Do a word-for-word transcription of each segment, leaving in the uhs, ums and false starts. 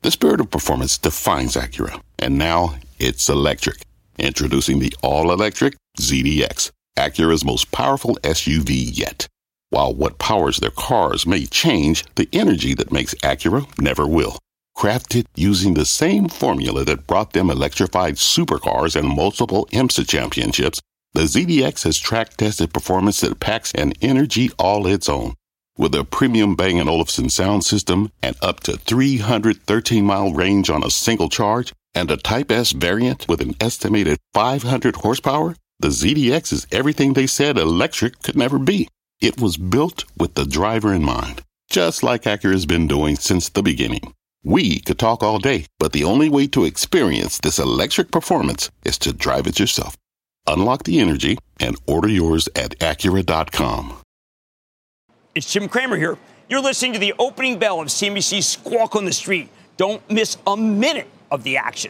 The spirit of performance defines Acura, and now it's electric. Introducing the all-electric Z D X, Acura's most powerful S U V yet. While what powers their cars may change, the energy that makes Acura never will. Crafted using the same formula that brought them electrified supercars and multiple IMSA championships, the Z D X has track-tested performance that packs an energy all its own. With a premium Bang and Olufsen sound system and up to three hundred thirteen mile range on a single charge, and a Type S variant with an estimated five hundred horsepower, the Z D X is everything they said electric could never be. It was built with the driver in mind, just like Acura's been doing since the beginning. We could talk all day, but the only way to experience this electric performance is to drive it yourself. Unlock the energy and order yours at Acura dot com. It's Jim Cramer here. You're listening to the opening bell of C N B C's Squawk on the Street. Don't miss a minute of the action.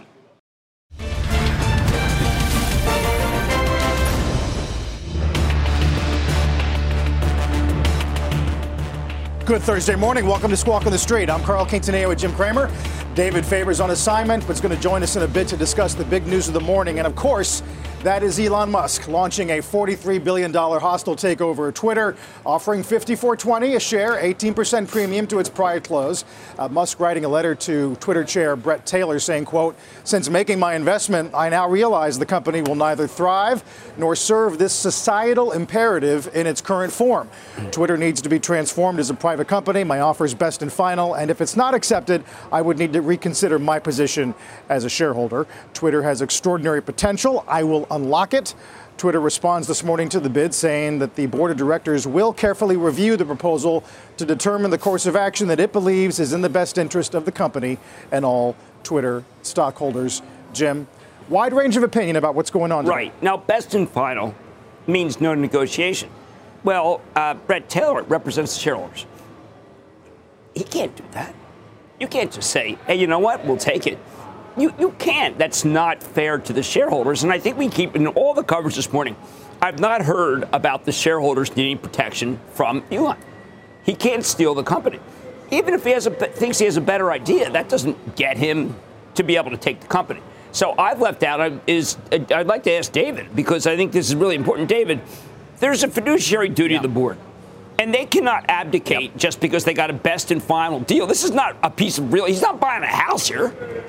Good Thursday morning. Welcome to Squawk on the Street. I'm Carl Quintanilla with Jim Cramer. David Faber's on assignment, but is going to join us in a bit to discuss the big news of the morning. And of course, that is Elon Musk launching a forty-three billion dollars hostile takeover of Twitter, offering fifty-four twenty a share, eighteen percent premium to its prior close. Uh, Musk writing a letter to Twitter chair Brett Taylor saying, quote, "Since making my investment, I now realize the company will neither thrive nor serve this societal imperative in its current form. Twitter needs to be transformed as a private company. My offer is best and final, and if it's not accepted, I would need to reconsider my position as a shareholder. Twitter has extraordinary potential. I will unlock it." Twitter responds this morning to the bid, saying that the board of directors will carefully review the proposal to determine the course of action that it believes is in the best interest of the company and all Twitter stockholders. Jim, wide range of opinion about what's going on today. Right. Now, best and final means no negotiation. Well, uh, Brett Taylor represents the shareholders. He can't do that. You can't just say, hey, you know what? We'll take it. You you can't. That's not fair to the shareholders. And I think we keep in all the coverage this morning. I've not heard about the shareholders needing protection from Elon. He can't steal the company. Even if he has a, thinks he has a better idea, that doesn't get him to be able to take the company. So I've left out is I'd like to ask David, because I think this is really important. David, there's a fiduciary duty yeah. of the board. And they cannot abdicate yep. just because they got a best and final deal. This is not a piece of real. He's not buying a house here.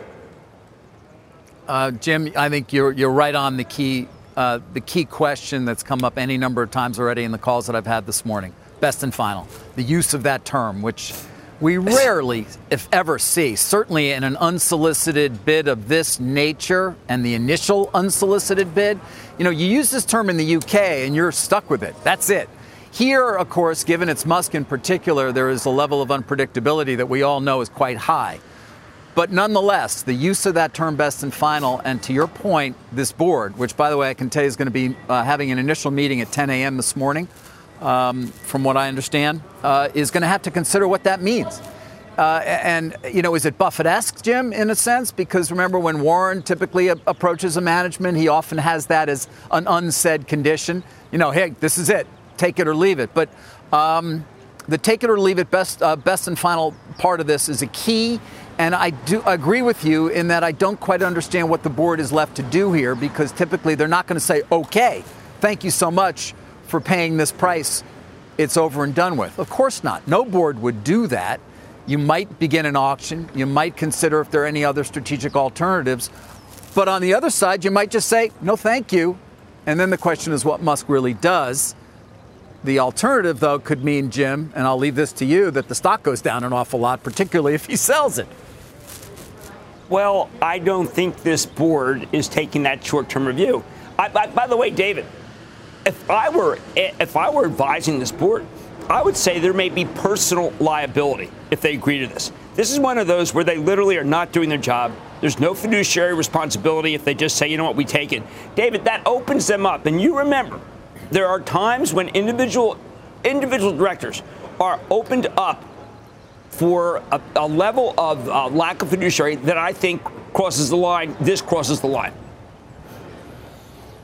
Uh, Jim, I think you're you're right on the key uh, the key question that's come up any number of times already in the calls that I've had this morning. Best and final. The use of that term, which we rarely, if ever, see. Certainly in an unsolicited bid of this nature and the initial unsolicited bid. You know, you use this term in the U K and you're stuck with it. That's it. Here, of course, given it's Musk in particular, there is a level of unpredictability that we all know is quite high. But nonetheless, the use of that term best and final, and to your point, this board, which, by the way, I can tell you is going to be uh, having an initial meeting at ten a.m. this morning, um, from what I understand, uh, is going to have to consider what that means. Uh, and, you know, is it Buffett-esque, Jim, in a sense? Because remember, when Warren typically a- approaches a management, he often has that as an unsaid condition. You know, hey, this is it. Take it or leave it. But um, the take it or leave it best, uh, best and final part of this is a key. And I do agree with you in that I don't quite understand what the board is left to do here, because typically they're not going to say, OK, thank you so much for paying this price. It's over and done with. Of course not. No board would do that. You might begin an auction. You might consider if there are any other strategic alternatives. But on the other side, you might just say, no, thank you. And then the question is what Musk really does. The alternative, though, could mean, Jim, and I'll leave this to you, that the stock goes down an awful lot, particularly if he sells it. Well, I don't think this board is taking that short-term review. I, by, by the way, David, if I were if I were advising this board, I would say there may be personal liability if they agree to this. This is one of those where they literally are not doing their job. There's no fiduciary responsibility if they just say, you know what, we take it. David, that opens them up. And you remember, there are times when individual individual directors are opened up for a, a level of uh, lack of fiduciary that I think crosses the line. This crosses the line.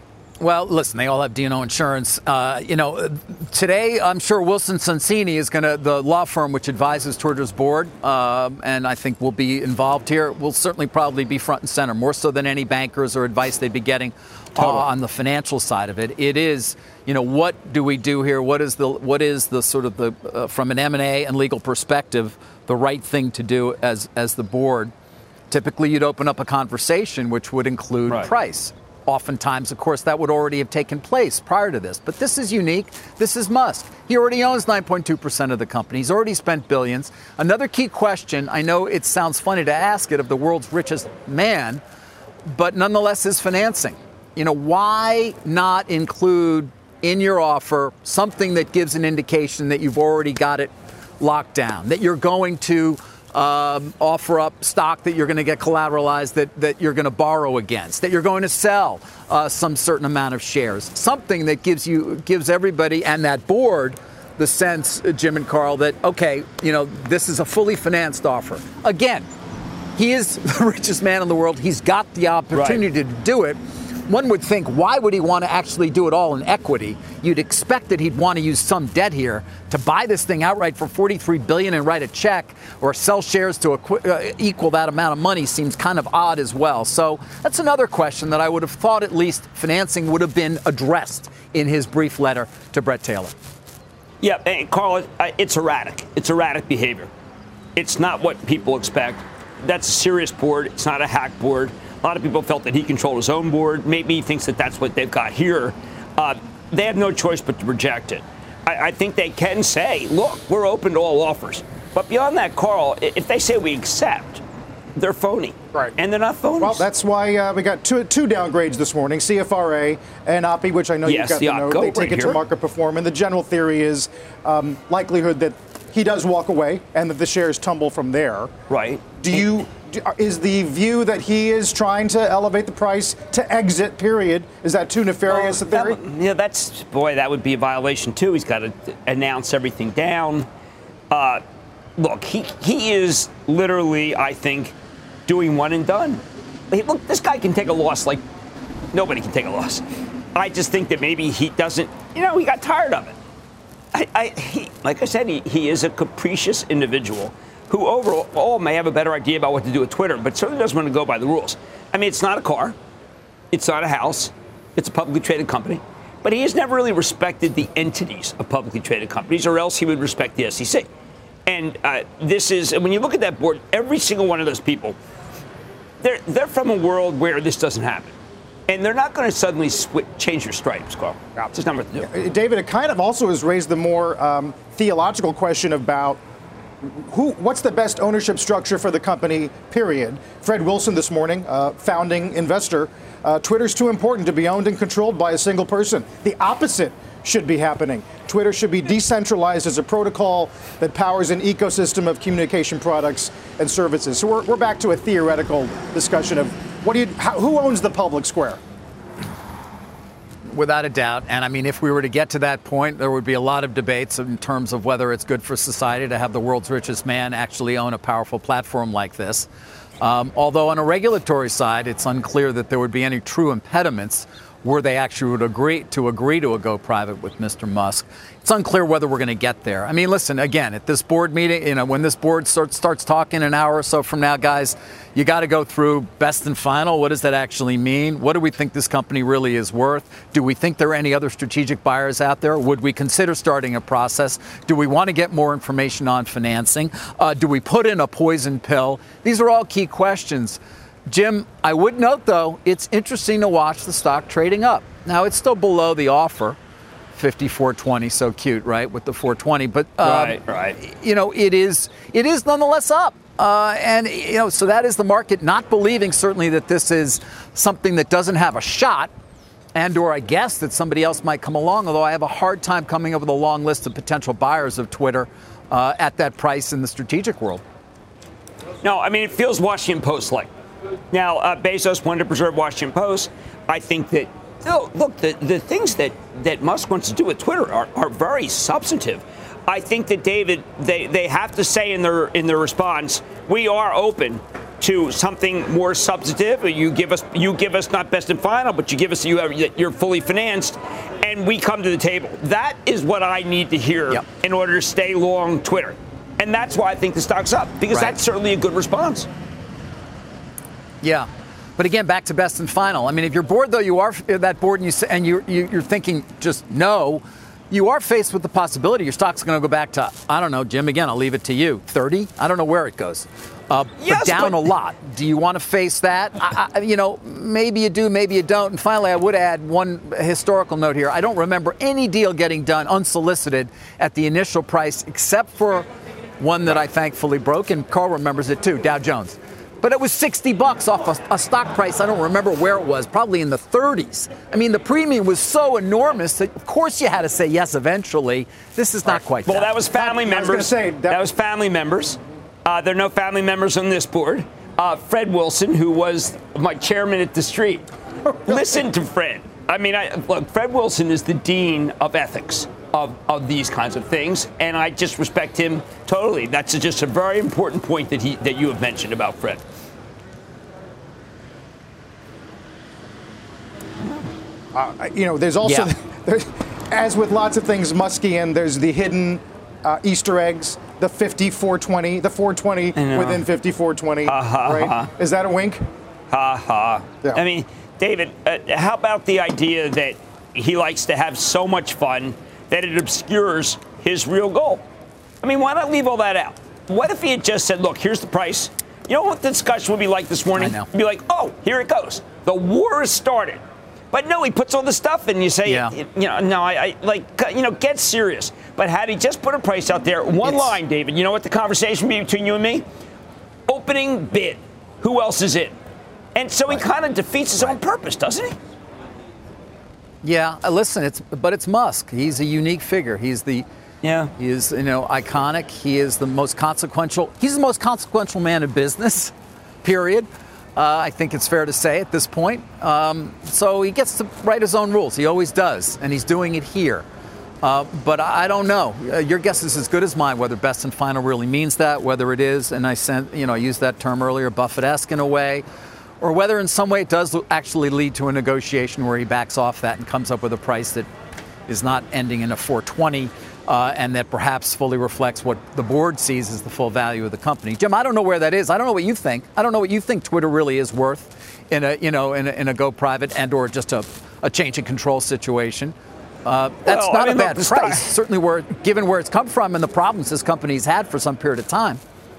Well, listen, they all have D and O insurance. Uh, you know, today, I'm sure Wilson Sonsini is going to, the law firm which advises Twitter's board, um, and I think will be involved here, will certainly probably be front and center, more so than any bankers or advice they'd be getting uh, on the financial side of it. It is, you know, what do we do here? What is the, what is the sort of the, uh, from an M and A and legal perspective, the right thing to do as, as the board? Typically, you'd open up a conversation which would include right. price. Oftentimes, of course, that would already have taken place prior to this. But this is unique. This is Musk. He already owns nine point two percent of the company. He's already spent billions. Another key question, I know it sounds funny to ask it of the world's richest man, but nonetheless is financing. You know, why not include in your offer something that gives an indication that you've already got it locked down, that you're going to Um, offer up stock that you're going to get collateralized, that, that you're going to borrow against, that you're going to sell uh, some certain amount of shares, something that gives you gives everybody and that board the sense, uh, Jim and Carl, that, OK, you know, this is a fully financed offer. Again, he is the richest man in the world. He's got the opportunity right. to do it. One would think, why would he want to actually do it all in equity? You'd expect that he'd want to use some debt here to buy this thing outright for forty-three billion dollars and write a check or sell shares to equi- uh, equal that amount of money seems kind of odd as well. So that's another question that I would have thought at least financing would have been addressed in his brief letter to Brett Taylor. Yeah, and Carl, it's erratic. It's erratic behavior. It's not what people expect. That's a serious board. It's not a hack board. A lot of people felt that he controlled his own board. Maybe he thinks that that's what they've got here. Uh, they have no choice but to reject it. I, I think they can say, look, we're open to all offers. But beyond that, Carl, if they say we accept, they're phony. Right. And they're not phony. Well, that's why uh, we got two two downgrades this morning, C F R A and O P I, which I know yes, you've got the to know. Opco They take right it here. to market perform. And the general theory is um, likelihood that he does walk away and that the shares tumble from there. Right. Do you... Is the view that he is trying to elevate the price to exit, period? Is that too nefarious well, a theory? That, yeah, that's, boy, that would be a violation, too. He's got to announce everything down. Uh, look, he, he is literally, I think, doing one and done. Hey, look, this guy can take a loss like nobody can take a loss. I just think that maybe he doesn't, you know, he got tired of it. I, I he, like I said, he, he is a capricious individual who overall may have a better idea about what to do with Twitter, but certainly doesn't want to go by the rules. I mean, it's not a car. It's not a house. It's a publicly traded company. But he has never really respected the entities of publicly traded companies, or else he would respect the S E C. And uh, this is, when you look at that board, every single one of those people, they're, they're from a world where this doesn't happen. And they're not going to suddenly switch, change your stripes, Carl. It's just not what to do. David, it kind of also has raised the more um, theological question about Who, what's the best ownership structure for the company, period? Fred Wilson this morning, uh, founding investor, uh, Twitter's too important to be owned and controlled by a single person. The opposite should be happening. Twitter should be decentralized as a protocol that powers an ecosystem of communication products and services. So we're, we're back to a theoretical discussion of what do you, how, who owns the public square? Without a doubt. And I mean, if we were to get to that point, there would be a lot of debates in terms of whether it's good for society to have the world's richest man actually own a powerful platform like this. Um, although on a regulatory side, it's unclear that there would be any true impediments were they actually would agree to agree to a go private with Mister Musk. It's unclear whether we're going to get there. I mean, listen, again, at this board meeting, you know, when this board starts, starts talking an hour or so from now, guys, you got to go through best and final. What does that actually mean? What do we think this company really is worth? Do we think there are any other strategic buyers out there? Would we consider starting a process? Do we want to get more information on financing? Uh, do we put in a poison pill? These are all key questions. Jim, I would note, though, it's interesting to watch the stock trading up. Now, it's still below the offer, fifty-four twenty, so cute, right, with the four twenty. But, um, right, right. you know, it is it is nonetheless up. Uh, and, you know, so that is the market not believing, certainly, that this is something that doesn't have a shot, and or I guess that somebody else might come along, although I have a hard time coming up with a long list of potential buyers of Twitter uh, at that price in the strategic world. No, I mean, it feels Washington Post-like. Now, uh, Bezos wanted to preserve Washington Post. I think that, oh, look, the, the things that, that Musk wants to do with Twitter are, are very substantive. I think that, David, they, they have to say in their in their response, we are open to something more substantive. You give us, you give us not best and final, but you give us you have, you're fully financed, and we come to the table. That is what I need to hear yep. in order to stay long Twitter, and that's why I think the stock's up, because right. that's certainly a good response. Yeah. But again, back to best and final. I mean, if you're bored, though, you are that bored, and, you, and you're, you're thinking just no, you are faced with the possibility your stock's going to go back to, I don't know, Jim, again, I'll leave it to you, thirty? I don't know where it goes. Uh, yes, but down but- a lot. Do you want to face that? I, I, you know, maybe you do, maybe you don't. And finally, I would add one historical note here. I don't remember any deal getting done unsolicited at the initial price, except for one that I thankfully broke, and Carl remembers it too, Dow Jones. But it was sixty bucks off a, a stock price. I don't remember where it was, probably in the thirties. I mean, the premium was so enormous that, of course, you had to say yes eventually. This is not quite well, that. that was family members. I was say, that, that was family members. Uh, there are no family members on this board. Uh, Fred Wilson, who was my chairman at the Street. Listen to Fred. I mean, I, look, Fred Wilson is the dean of ethics of, of these kinds of things, and I just respect him totally. That's just a very important point that he that you have mentioned about Fred. Uh, you know, there's also, yeah. there's, as with lots of things Muskian, there's the hidden uh, Easter eggs, the fifty four twenty, the four twenty within fifty four twenty, uh, ha, right? Ha. Is that a wink? Ha ha. Yeah. I mean, David, uh, how about the idea that he likes to have so much fun that it obscures his real goal? I mean, why not leave all that out? What if he had just said, look, here's the price. You know what the discussion would be like this morning? I know. It'd be like, oh, here it goes. The war has started. But no, he puts all the stuff in. You say, yeah. you know, no, I, I like, you know, get serious. But had he just put a price out there, one it's, line, David, you know what the conversation would be between you and me? Opening bid. Who else is in? And so he right. kind of defeats his right. own purpose, doesn't he? Yeah, listen, it's but it's Musk. He's a unique figure. He's the yeah. He is, you know, iconic. He is the most consequential. He's the most consequential man in business. Period. Uh, I think it's fair to say at this point. Um, so he gets to write his own rules. He always does, and he's doing it here. Uh, but I, I don't know. Uh, your guess is as good as mine whether best and final really means that, whether it is, and I sent, you know, I used that term earlier, Buffett-esque in a way, or whether in some way it does actually lead to a negotiation where he backs off that and comes up with a price that is not ending in a four twenty. Uh, and that perhaps fully reflects what the board sees as the full value of the company. Jim, I don't know where that is. I don't know what you think. I don't know what you think Twitter really is worth in a, you know, in a, in a go private and or just a, a change in control situation. Uh, that's well, not I mean, a bad look, price, stock. Certainly where, given where it's come from and the problems this company's had for some period of time.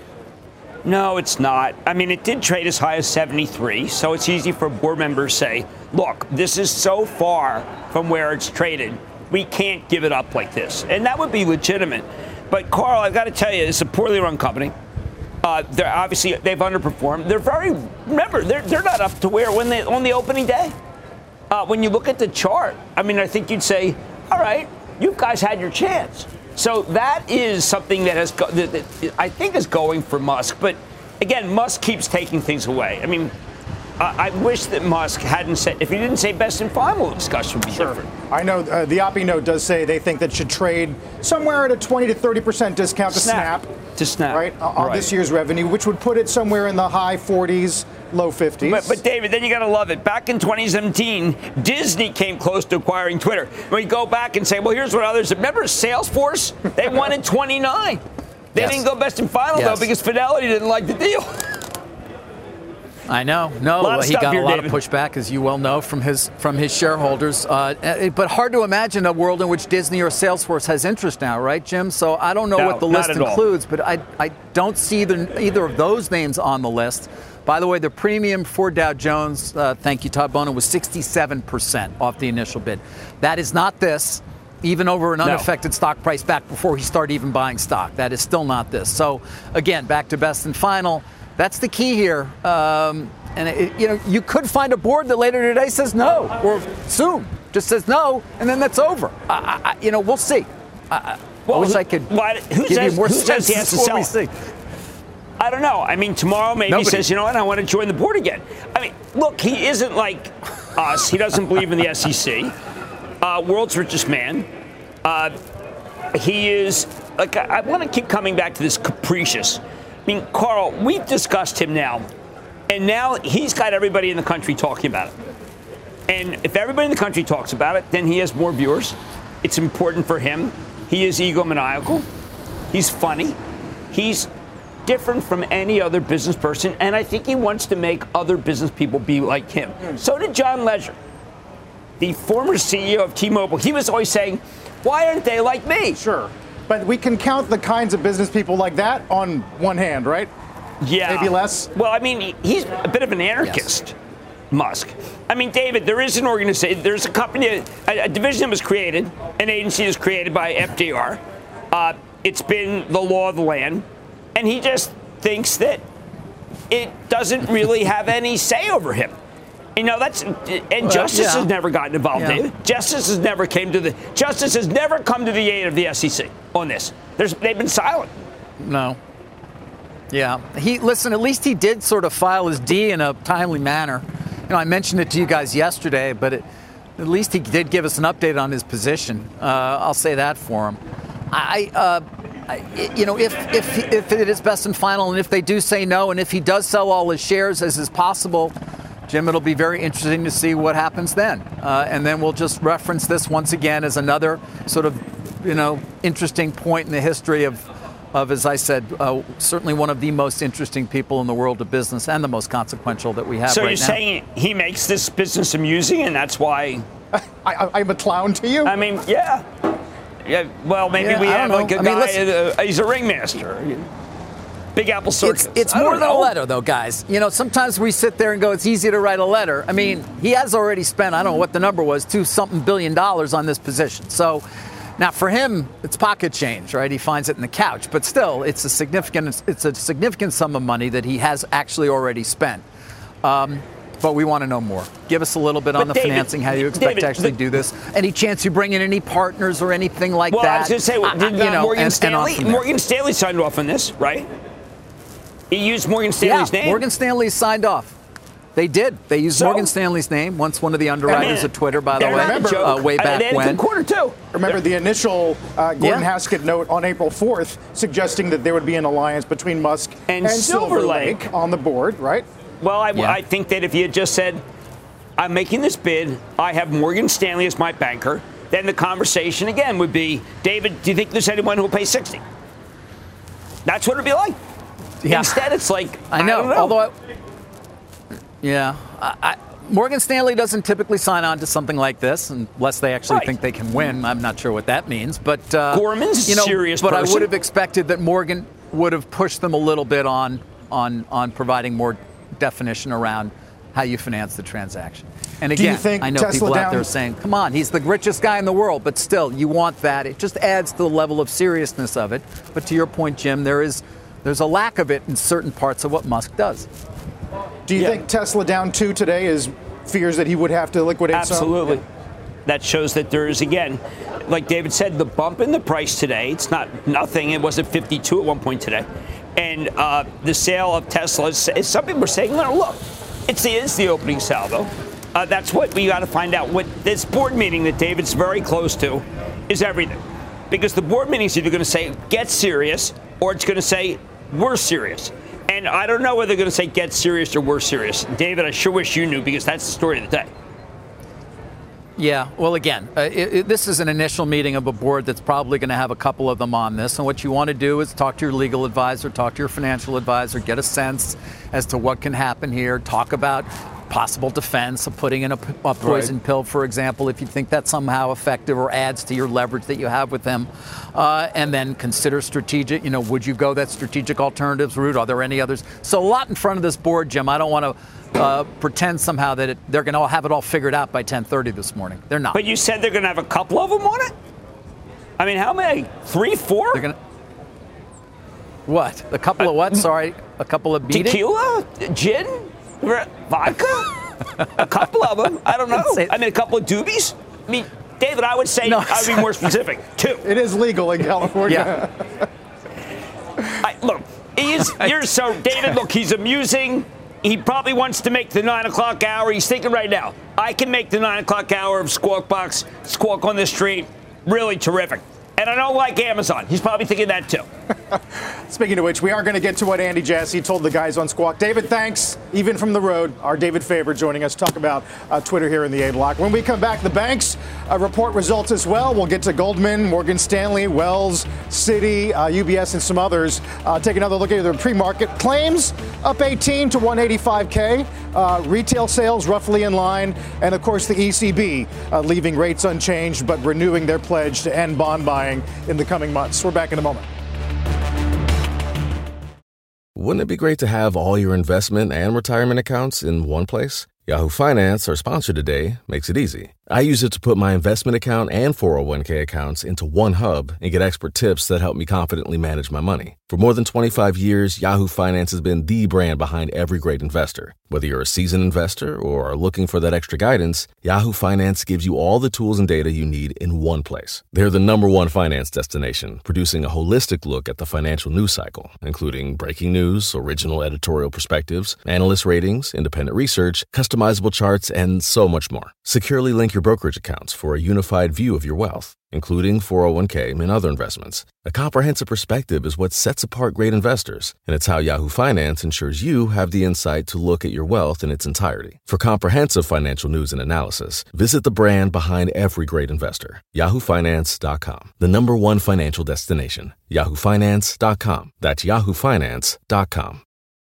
No, it's not. I mean, it did trade as high as seventy-three, so it's easy for board members to say, look, this is so far from where it's traded. We can't give it up like this. And that would be legitimate. But, Carl, I've got to tell you, it's a poorly run company. Uh, they're obviously, they've underperformed. They're very, remember, they're, they're not up to where when they, on the opening day. Uh, when you look at the chart, I mean, I think you'd say, all right, you guys had your chance. So that is something that has, go, that, that I think is going for Musk. But, again, Musk keeps taking things away. I mean, I wish that Musk hadn't said, if he didn't say best and final, the discussion would be sure. different. I know uh, the Oppie note does say they think that should trade somewhere at a twenty to thirty percent discount to Snap. Snap. To Snap. Right? Uh, on right. this year's revenue, which would put it somewhere in the high forties, low fifties. But, but David, then you got to love it. Back in twenty seventeen, Disney came close to acquiring Twitter. We go back and say, well, here's what others, remember Salesforce? They wanted twenty-nine. They yes. didn't go best and final, yes. though, because Fidelity didn't like the deal. I know. No, he got here, a lot David. of pushback, as you well know, from his from his shareholders. Uh, but hard to imagine a world in which Disney or Salesforce has interest now, right, Jim? So I don't know no, what the list includes, all. but I I don't see either, either of those names on the list. By the way, the premium for Dow Jones, uh, thank you, Todd Bono, was sixty-seven percent off the initial bid. That is not this, even over an unaffected no. stock price back before he started even buying stock. That is still not this. So, again, back to best and final. That's the key here. Um, and, it, you know, you could find a board that later today says no, or soon just says no, and then that's over. I, I, you know, we'll see. I, well, I wish who, I could why, who give says, you more who says he has to sell? See. I don't know. I mean, tomorrow maybe Nobody. he says, you know what, I want to join the board again. I mean, look, he isn't like us. He doesn't believe in the S E C. Uh, world's richest man. Uh, he is, like, I, I want to keep coming back to this capricious. I mean, Carl, we've discussed him now And now he's got everybody in the country talking about it. And if everybody in the country talks about it, then he has more viewers. It's important for him. He is egomaniacal. He's funny. He's different from any other business person. And I think he wants to make other business people be like him. So did John Legere, the former C E O of T-Mobile. He was always saying, why aren't they like me? Sure. But we can count the kinds of business people like that on one hand, right? Yeah. Maybe less? Well, I mean, he's a bit of an anarchist. Yes. Musk. I mean, David, there is an organization, there's a company, a, a division was created, an agency was created by F D R. Uh, it's been the law of the land, and he just thinks that it doesn't really have any say over him. You know, that's, and well, Justice yeah. has never gotten involved, yeah. David. Justice has never came to the, Justice has never come to the aid of the S E C on this. There's, they've been silent. No. Yeah. He, listen, at least he did sort of file his D in a timely manner. You know, I mentioned it to you guys yesterday, but it, at least he did give us an update on his position. Uh, I'll say that for him. I, uh, I, you know, if if if it is best and final, and if they do say no, and if he does sell all his shares as is possible, Jim, it'll be very interesting to see what happens then. Uh, and then we'll just reference this once again as another sort of, you know, interesting point in the history of. Of, as I said, uh, certainly one of the most interesting people in the world of business and the most consequential that we have so right now. So you're saying he makes this business amusing, and that's why... I, I, I'm a clown to you? I mean, yeah. yeah well, maybe yeah, we have like a I guy, mean, uh, he's a ringmaster. Big Apple Circus. It's, it's more than know. a letter, though, guys. You know, sometimes we sit there and go, it's easy to write a letter. I mean, he has already spent, I don't know what the number was, two something billion dollars on this position. So... Now, for him, it's pocket change, right? He finds it in the couch, but still, it's a significant it's a significant sum of money that he has actually already spent. Um, but we want to know more. Give us a little bit but on the David, financing, how you expect David, to actually the, do this. Any chance you bring in any partners or anything like well, that? Well, I was going to say, well, did uh, you know, Morgan and, Stanley? And Morgan Stanley signed off on this, right? He used Morgan Stanley's yeah, name. Morgan Stanley signed off. They did. They used so, Morgan Stanley's name, once one of the underwriters I mean, of Twitter, by the way, remember, uh, way back they had when. A good quarter, too. Remember the initial uh, Gordon yeah. Haskett note on April fourth suggesting that there would be an alliance between Musk and, and Silver, Silver Lake. Lake on the board, right? Well, I, yeah. I think that if he had just said, I'm making this bid, I have Morgan Stanley as my banker, then the conversation again would be, David, do you think there's anyone who will pay sixty? That's what it would be like. Yeah. Instead, it's like, I know, I don't know. although I, Yeah. I, I, Morgan Stanley doesn't typically sign on to something like this unless they actually right. think they can win. I'm not sure what that means. But, uh, Gorman's you know, serious But person. I would have expected that Morgan would have pushed them a little bit on, on, on providing more definition around how you finance the transaction. And again, I know Tesla people out there saying, come on, he's the richest guy in the world. But still, you want that. It just adds to the level of seriousness of it. But to your point, Jim, there is there's a lack of it in certain parts of what Musk does. Do you yeah. think Tesla down two today is fears that he would have to liquidate Absolutely. some? That shows that there is, again, like David said, the bump in the price today, it's not nothing. It was at fifty-two at one point today. And uh, the sale of Tesla, is, some people are saying, no, look, it's the, it's the opening salvo. Uh, that's what we got to find out. What this board meeting that David's very close to is everything. Because the board meeting is either going to say, get serious, or it's going to say, we're serious. And I don't know whether they're going to say get serious or we're serious. David, I sure wish you knew, because that's the story of the day. Yeah, well, again, uh, it, it, this is an initial meeting of a board that's probably going to have a couple of them on this. And what you want to do is talk to your legal advisor, talk to your financial advisor, get a sense as to what can happen here, talk about possible defense of putting in a, a poison right. pill, for example, if you think that's somehow effective or adds to your leverage that you have with them. Uh, and then consider strategic, you know, would you go that strategic alternatives route? Are there any others? So a lot in front of this board, Jim. I don't want to uh, pretend somehow that it, they're going to have it all figured out by ten thirty this morning. They're not. But you said they're going to have a couple of them on it? I mean, how many? Three, four? They're going to... What? A couple uh, of what? Sorry. A couple of beating? Tequila? Gin? Vodka? A couple of them. I don't know. I mean, a couple of doobies? I mean, David, I would say, no, I would be more specific. Two. It is legal in California. Yeah. I, look, he's, you're so, David, look, he's amusing. He probably wants to make the nine o'clock hour. He's thinking right now, I can make the nine o'clock hour of Squawk Box, Squawk on the Street, really terrific. And I don't like Amazon. He's probably thinking that too. Speaking of which, we are going to get to what Andy Jassy told the guys on Squawk. David, thanks. Even from the road, our David Faber joining us to talk about uh, Twitter here in the A Block. When we come back, the banks uh, report results as well. We'll get to Goldman, Morgan Stanley, Wells, Citi, uh, U B S, and some others. Uh, take another look at their pre-market claims, up eighteen to one eighty-five K. Uh, retail sales roughly in line. And, of course, the E C B uh, leaving rates unchanged but renewing their pledge to end bond buying in the coming months. We're back in a moment. Wouldn't it be great to have all your investment and retirement accounts in one place? Yahoo Finance, our sponsor today, makes it easy. I use it to put my investment account and four oh one k accounts into one hub and get expert tips that help me confidently manage my money. For more than twenty-five years, Yahoo Finance has been the brand behind every great investor. Whether you're a seasoned investor or are looking for that extra guidance, Yahoo Finance gives you all the tools and data you need in one place. They're the number one finance destination, producing a holistic look at the financial news cycle, including breaking news, original editorial perspectives, analyst ratings, independent research, customizable charts, and so much more. Securely link your brokerage accounts for a unified view of your wealth, including four oh one k and other investments. A comprehensive perspective is what sets apart great investors, and it's how Yahoo Finance ensures you have the insight to look at your wealth in its entirety. For comprehensive financial news and analysis, visit the brand behind every great investor, yahoo finance dot com, the number one financial destination, yahoo finance dot com. That's yahoo finance dot com.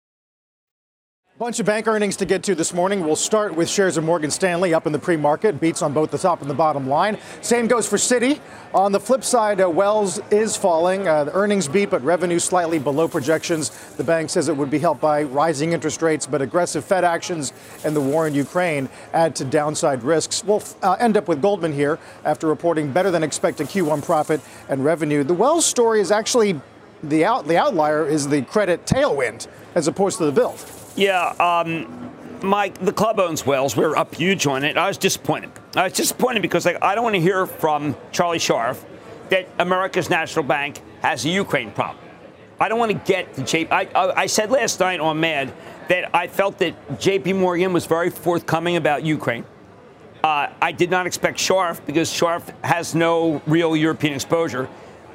Bunch of bank earnings to get to this morning. We'll start with shares of Morgan Stanley up in the pre-market, beats on both the top and the bottom line. Same goes for Citi. On the flip side, uh, Wells is falling. Uh, the earnings beat, but revenue slightly below projections. The bank says it would be helped by rising interest rates, but aggressive Fed actions and the war in Ukraine add to downside risks. We'll uh, end up with Goldman here after reporting better than expected Q one profit and revenue. The Wells story is actually the out the outlier is the credit tailwind as opposed to the build. Yeah, um, Mike, the club owns Wells. We were up huge on it. I was disappointed. I was disappointed because like, I don't want to hear from Charlie Scharf that America's National Bank has a Ukraine problem. I don't want to get to J P. I, I, I said last night on Mad that I felt that J P Morgan was very forthcoming about Ukraine. Uh, I did not expect Scharf because Scharf has no real European exposure.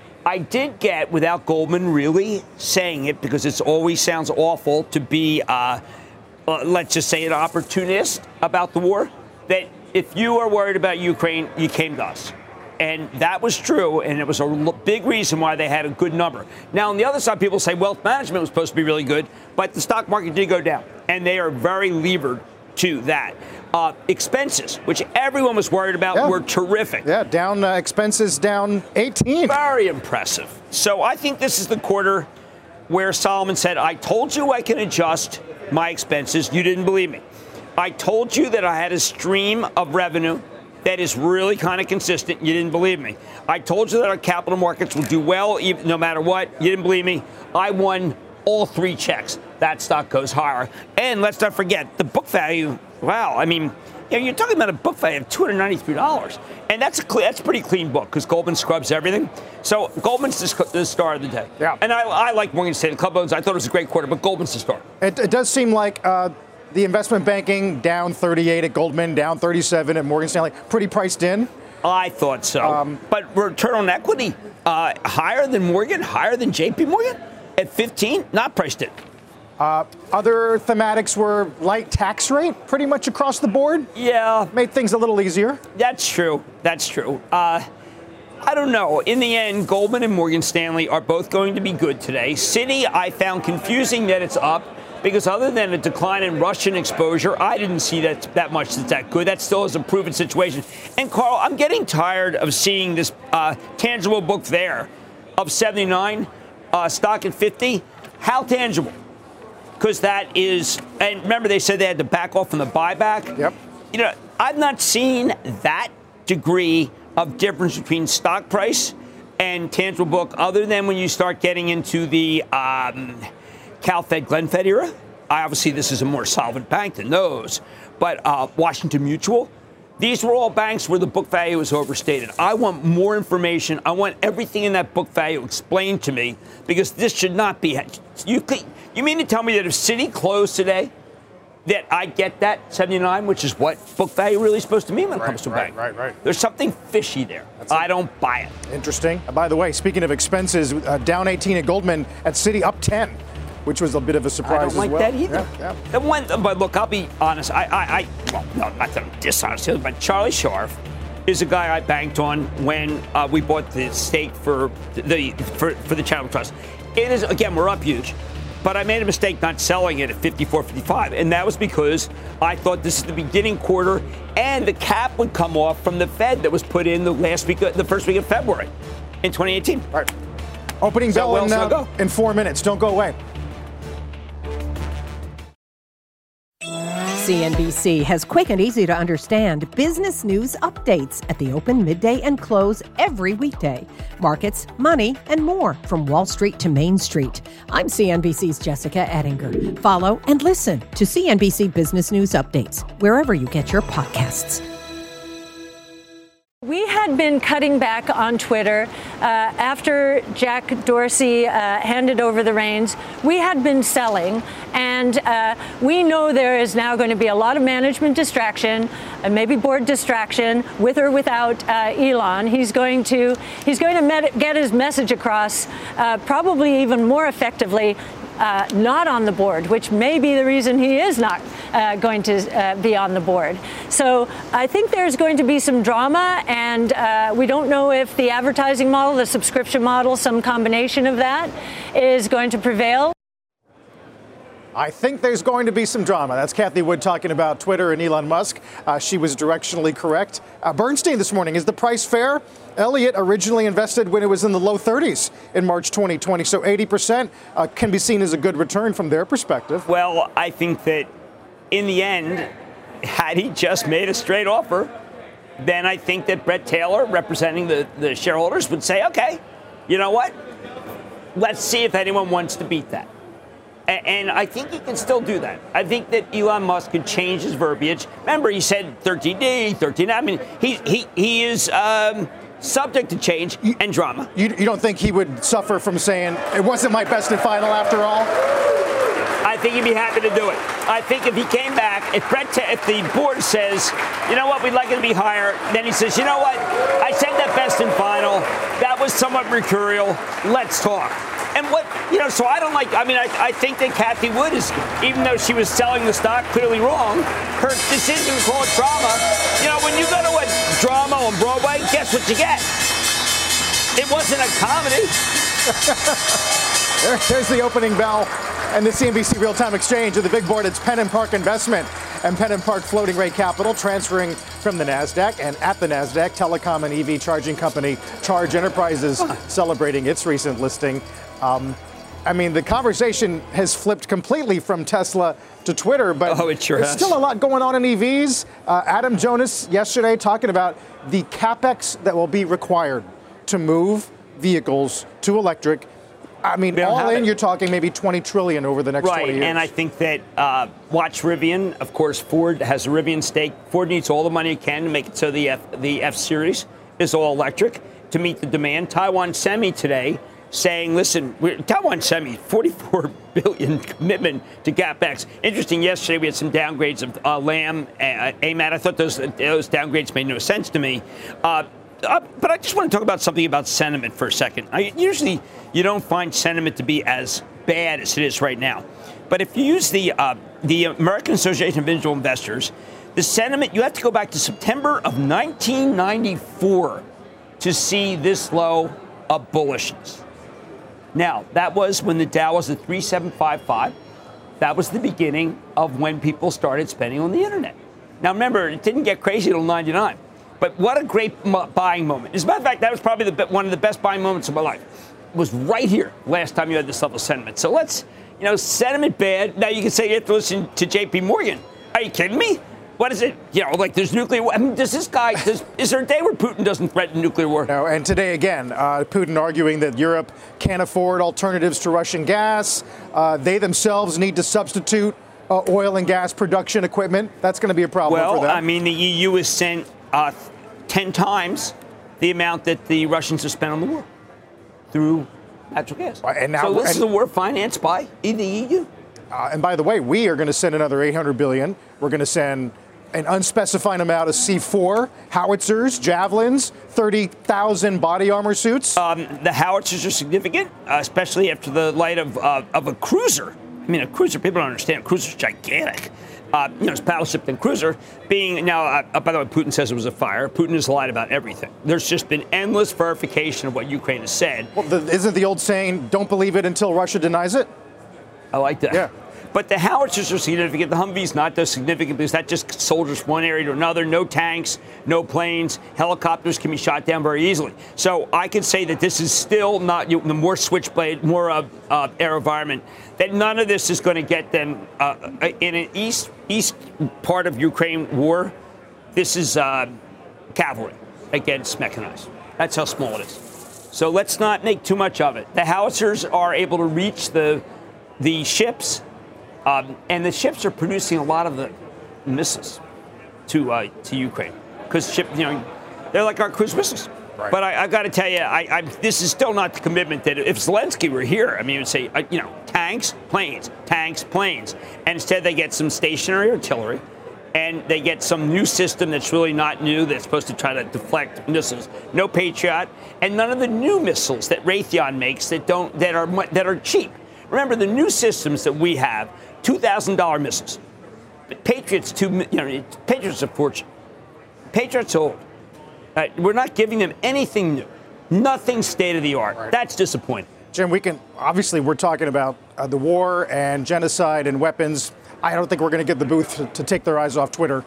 I did get, without Goldman really saying it, because it always sounds awful to be, uh, uh, let's just say, an opportunist about the war, that if you are worried about Ukraine, you came to us. And that was true, and it was a big reason why they had a good number. Now, on the other side, people say wealth management was supposed to be really good, but the stock market did go down, and they are very levered to that. Uh, expenses, which everyone was worried about, yeah. were terrific. Yeah, down uh, expenses down eighteen. Very impressive. So I think this is the quarter where Solomon said, I told you I can adjust my expenses. You didn't believe me. I told you that I had a stream of revenue that is really kind of consistent. You didn't believe me. I told you that our capital markets will do well even, no matter what. You didn't believe me. I won all three checks. That stock goes higher. And let's not forget, the book value, wow, I mean, you know, you're talking about a book value of two hundred ninety-three dollars. And that's a clean, that's a pretty clean book because Goldman scrubs everything. So Goldman's the, the star of the day. Yeah. And I, I like Morgan Stanley Club Owns. I thought it was a great quarter, but Goldman's the star. It, it does seem like uh, the investment banking down thirty-eight at Goldman, down thirty-seven at Morgan Stanley, pretty priced in. I thought so. Um, but return on equity, uh, higher than Morgan, higher than J P Morgan at fifteen, not priced in. Uh, other thematics were light tax rate pretty much across the board. Yeah. Made things a little easier. That's true. That's true. Uh, I don't know. In the end, Goldman and Morgan Stanley are both going to be good today. Citi, I found confusing that it's up because other than a decline in Russian exposure, I didn't see that that much that's that good. That still is a proven situation. And, Carl, I'm getting tired of seeing this uh, tangible book there of seventy-nine, uh, stock at fifty. How tangible? Because that is, and remember they said they had to back off from the buyback. Yep. You know, I've not seen that degree of difference between stock price and tangible book other than when you start getting into the um, CalFed, Glenfed era. I obviously this is a more solvent bank than those. But uh, Washington Mutual, these were all banks where the book value was overstated. I want more information. I want everything in that book value explained to me because this should not be. You could, you mean to tell me that if Citi closed today that I get that seventy-nine, which is what book value really is supposed to mean when it Right, comes to a right, bank. right, right. There's something fishy there. That's I it. don't buy it. Interesting. Uh, by the way, speaking of expenses, uh, down eighteen at Goldman, at Citi up ten, which was a bit of a surprise I don't as like well. that either. Yeah, yeah. The one, but look, I'll be honest. I, I, I well, no, not that I'm dishonest, but Charlie Scharf is a guy I banked on when uh, we bought the stake for the for, for the Charitable Trust. It is, again, we're up huge. But I made a mistake not selling it at fifty-four fifty-five, and that was because I thought this is the beginning quarter, and the cap would come off from the Fed that was put in the last week, the first week of February in twenty eighteen. All right. Opening So bell well, in, so uh, go. in four minutes. Don't go away. C N B C has quick and easy to understand business news updates at the open, midday, and close every weekday. Markets, money, and more from Wall Street to Main Street. I'm C N B C's Jessica Ettinger. Follow and listen to C N B C Business News Updates wherever you get your podcasts. We had been cutting back on Twitter uh, after Jack Dorsey uh, handed over the reins. We had been selling, and uh, we know there is now going to be a lot of management distraction, and maybe board distraction, with or without uh, Elon. He's going to he's going to met- get his message across, uh, probably even more effectively. Uh, not on the board, which may be the reason he is not uh, going to uh, be on the board. So I think there's going to be some drama, and uh, we don't know if the advertising model, the subscription model, some combination of that is going to prevail. I think there's going to be some drama. That's Kathy Wood talking about Twitter and Elon Musk. Uh, she was directionally correct. Uh, Bernstein this morning, is the price fair? Elliott originally invested when it was in the low thirties in March twenty twenty, so eighty percent uh, can be seen as a good return from their perspective. Well, I think that in the end, had he just made a straight offer, then I think that Brett Taylor, representing the, the shareholders, would say, okay, you know what? Let's see if anyone wants to beat that. And I think he can still do that. I think that Elon Musk could change his verbiage. Remember, he said thirteen D, thirteen. I mean, he he he is um, subject to change and drama. You, you don't think he would suffer from saying it wasn't my best and final after all? I think he'd be happy to do it. I think if he came back, if Brett, if the board says, you know what, we'd like it to be higher, then he says, you know what, I said that best and final. That was somewhat mercurial. Let's talk. And what, you know, so I don't like, I mean, I, I think that Kathy Wood is, even though she was selling the stock clearly wrong, her decision to call it drama, you know, when you go to a drama on Broadway, guess what you get? It wasn't a comedy. there, there's the opening bell and the C N B C Real-Time Exchange. At the big board, it's Penn and Park Investment and Penn and Park Floating Rate Capital, transferring from the NASDAQ. And at the NASDAQ, telecom and E V charging company Charge Enterprises celebrating its recent listing. Um, I mean, the conversation has flipped completely from Tesla to Twitter, but oh, it sure there's has. still a lot going on in E Vs. Uh, Adam Jonas yesterday talking about the capex that will be required to move vehicles to electric. I mean, all in, it. You're talking maybe twenty trillion over the next right, twenty years. And I think that uh, watch Rivian. Of course, Ford has a Rivian stake. Ford needs all the money it can to make it so the F, the F Series is all electric to meet the demand. Taiwan Semi today saying, listen, we're, Taiwan Semi, forty-four billion commitment to CapEx. Interesting, yesterday we had some downgrades of uh, Lam, uh, A M A T. I thought those, those downgrades made no sense to me. Uh, uh, but I just want to talk about something about sentiment for a second. I, usually you don't find sentiment to be as bad as it is right now. But if you use the, uh, the American Association of Individual Investors, the sentiment, you have to go back to September of nineteen ninety-four to see this low of bullishness. Now, that was when the Dow was at three seven five five. That was the beginning of when people started spending on the internet. Now, remember, it didn't get crazy until ninety-nine. But what a great m- buying moment. As a matter of fact, that was probably the, one of the best buying moments of my life. It was right here last time you had this level of sentiment. So let's, you know, sentiment bad. Now you can say you have to listen to J P Morgan. Are you kidding me? What is it? You know, like there's nuclear war. I mean, does this guy, does, is there a day where Putin doesn't threaten nuclear war? No, and today again, uh, Putin arguing that Europe can't afford alternatives to Russian gas. Uh, they themselves need to substitute uh, oil and gas production equipment. That's going to be a problem well, for them. Well, I mean, the E U has sent uh, ten times the amount that the Russians have spent on the war through natural gas. And now, so this and, is a war financed by the E U. Uh, and by the way, we are going to send another eight hundred billion dollars. We're going to send an unspecified amount of C four howitzers, javelins, thirty thousand body armor suits. Um, the howitzers are significant, uh, especially after the light of uh, of a cruiser. I mean, a cruiser, people don't understand. A cruiser's gigantic. Uh, you know, it's battleship than cruiser. Being now, uh, by the way, Putin says it was a fire. Putin has lied about everything. There's just been endless verification of what Ukraine has said. Well, the, isn't the old saying, don't believe it until Russia denies it? I like that. Yeah. But the howitzers are significant. The Humvee's not as significant because that just soldiers from one area to another. No tanks, no planes. Helicopters can be shot down very easily. So I can say that this is still not you, the more switchblade, more uh, uh, air environment. That none of this is going to get them uh, in an east east part of Ukraine war. This is uh, cavalry against mechanized. That's how small it is. So let's not make too much of it. The howitzers are able to reach the the ships. Um, and the ships are producing a lot of the missiles to uh, to Ukraine because ship, you know, they're like our cruise missiles. Right. But I, I've got to tell you, I, I, this is still not the commitment that if Zelensky were here, I mean, he would say, uh, you know, tanks, planes, tanks, planes, and instead they get some stationary artillery, and they get some new system that's really not new that's supposed to try to deflect missiles. No Patriot, and none of the new missiles that Raytheon makes that don't that are that are cheap. Remember the new systems that we have. two thousand dollars missiles. But Patriots, two, you know, Patriots are fortune. Patriots old. Uh, we're not giving them anything new. Nothing state of the art. Right. That's disappointing. Jim, we can, obviously, we're talking about uh, the war and genocide and weapons. I don't think we're going to get the booth to, to take their eyes off Twitter.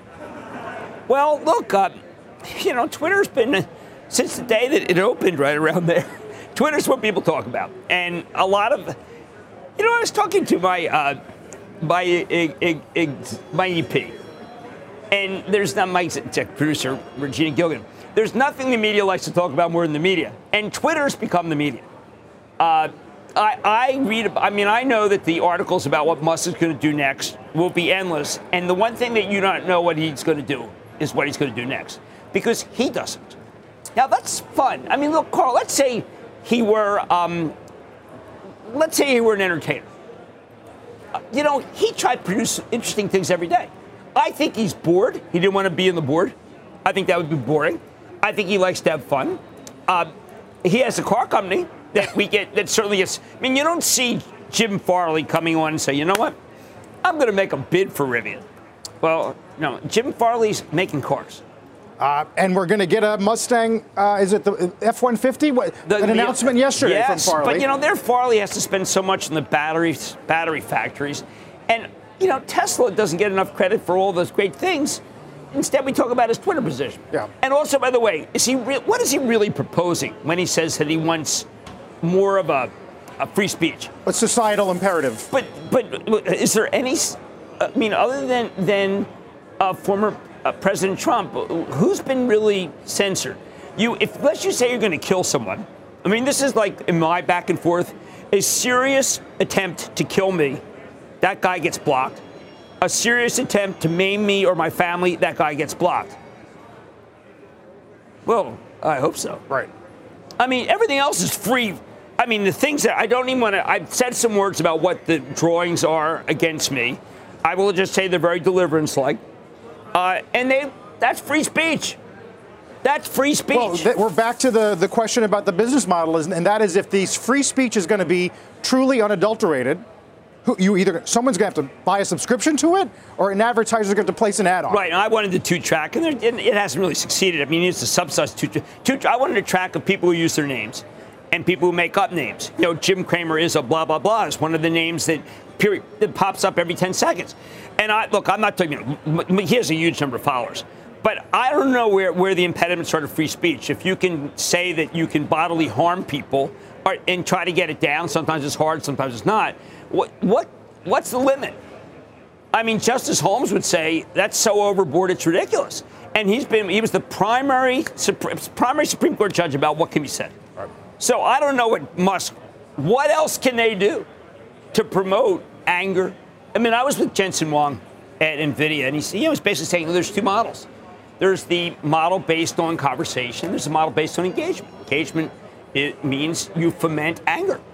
Well, look, uh, you know, Twitter's been, uh, since the day that it opened right around there, Twitter's what people talk about. And a lot of, you know, I was talking to my, uh, my, uh, my E P. And there's not my exec producer, Regina Gilligan. There's nothing the media likes to talk about more than the media. And Twitter's become the media. Uh, I, I read, I mean, I know that the articles about what Musk is going to do next will be endless. And the one thing that you don't know what he's going to do is what he's going to do next. Because he doesn't. Now, that's fun. I mean, look, Carl, let's say he were, um, let's say he were an entertainer. Uh, you know, he tried to produce interesting things every day. I think he's bored. He didn't want to be in the board. I think that would be boring. I think he likes to have fun. Uh, he has a car company that we get that certainly gets. I mean, you don't see Jim Farley coming on and say, you know what, I'm going to make a bid for Rivian. Well, no, Jim Farley's making cars. Uh, and we're going to get a Mustang. Uh, is it the F one fifty? What, the, an the, announcement yesterday yes, from Farley. But you know, their Farley has to spend so much in the batteries, battery factories, and. You know, Tesla doesn't get enough credit for all those great things. Instead, we talk about his Twitter position. Yeah. And also, by the way, is he re- what is he really proposing when he says that he wants more of a, a free speech? A societal imperative. But but is there any? I mean, other than than uh, former uh, President Trump, who's been really censored? You, if let's just say you're going to kill someone. I mean, this is like in my back and forth, a serious attempt to kill me. That guy gets blocked. A serious attempt to maim me or my family, that guy gets blocked. Well, I hope so. Right. I mean, everything else is free. I mean, the things that I don't even want to, I've said some words about what the drawings are against me. I will just say they're very deliverance-like. Uh, and they that's free speech. That's free speech. Well, th- we're back to the, the question about the business model, and that is if these free speech is going to be truly unadulterated, you either someone's going to have to buy a subscription to it, or an advertiser's going to have to place an ad on. Right, and I wanted the two track, and it hasn't really succeeded. I mean, it's a subsidize two, two. I wanted a track of people who use their names and people who make up names. You know, Jim Cramer is a blah blah blah is one of the names that period that pops up every ten seconds. And I look, I'm not talking. You know, he has a huge number of followers, but I don't know where where the impediments are to free speech. If you can say that you can bodily harm people or, and try to get it down, sometimes it's hard, sometimes it's not. What what what's the limit? I mean, Justice Holmes would say that's so overboard it's ridiculous. And he's been he was the primary primary Supreme Court judge about what can be said. Right. So I don't know what Musk. What else can they do to promote anger? I mean, I was with Jensen Huang at NVIDIA, and he, he was basically saying well, there's two models. There's the model based on conversation. There's a model based on engagement. Engagement it means you foment anger.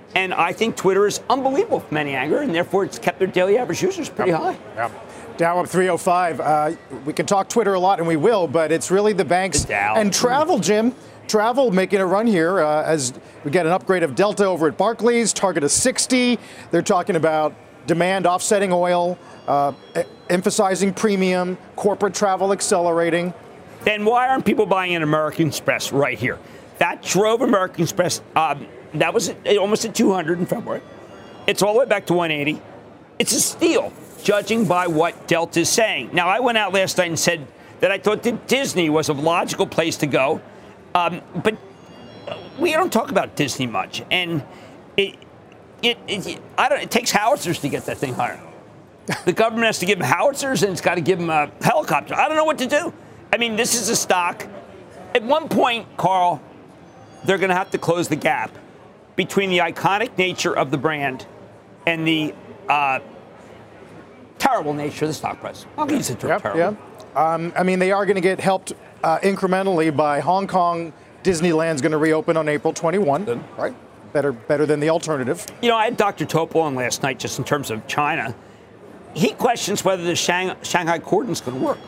And I think Twitter is unbelievable from any angle, and therefore it's kept their daily average users pretty yep. high. Yep. Dow up three oh five. Uh, we can talk Twitter a lot, and we will, but it's really the banks and travel, Jim. Travel making a run here uh, as we get an upgrade of Delta over at Barclays, target of sixty. They're talking about demand offsetting oil, uh, emphasizing premium, corporate travel accelerating. Then why aren't people buying an American Express right here? That drove American Express. Um, that was almost at two hundred in February. It's all the way back to one eighty. It's a steal, judging by what Delta is saying. Now, I went out last night and said that I thought that Disney was a logical place to go. Um, but we don't talk about Disney much. And it, it, it, I don't, it takes howitzers to get that thing higher. The government has to give them howitzers, and it's got to give them a helicopter. I don't know what to do. I mean, this is a stock. At one point, Carl, they're going to have to close the gap between the iconic nature of the brand and the uh, terrible nature of the stock price. I'll use it yep, terrible. Yeah. Um, I mean, they are going to get helped uh, incrementally by Hong Kong. Disneyland's going to reopen on April twenty-first, Good. right? Better, better than the alternative. You know, I had Doctor Topol on last night just in terms of China. He questions whether the Shang- Shanghai Cordon's going to work.